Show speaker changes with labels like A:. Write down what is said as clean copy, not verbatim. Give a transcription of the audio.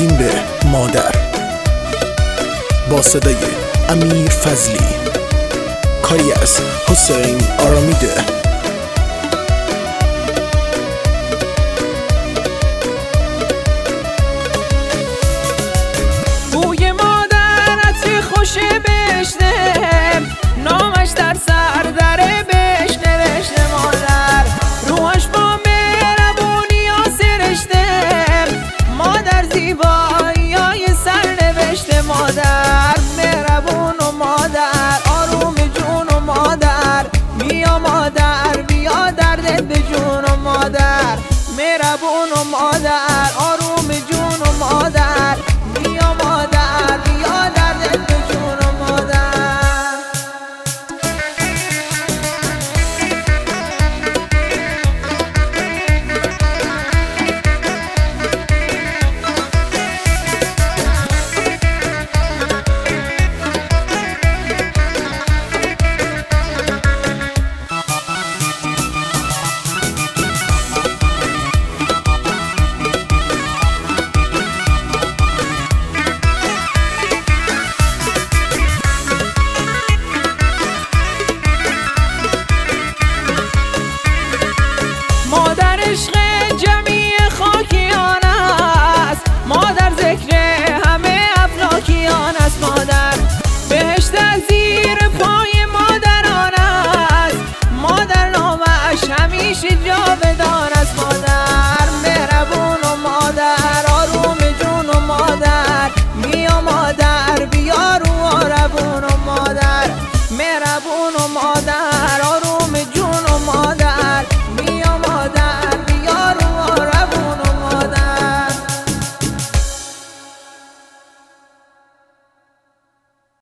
A: بدین به مادر با صدای امیر فضلی، کاری از حسین آرامیده.
B: بوی مادر عطری خوش بشنه، نامش در سر دره بهش نوشته مادر، روحش با مهربونی ها سرشته، مادر زیبایی های سر نوشته مادر، مهربون و مادر آروم جون و مادر، بیا مادر بیا دردت به جون و مادر، مهربون و مادر آروم جون و مادر، بیا مادر بیا دردت به جون و مادر. مادر عشق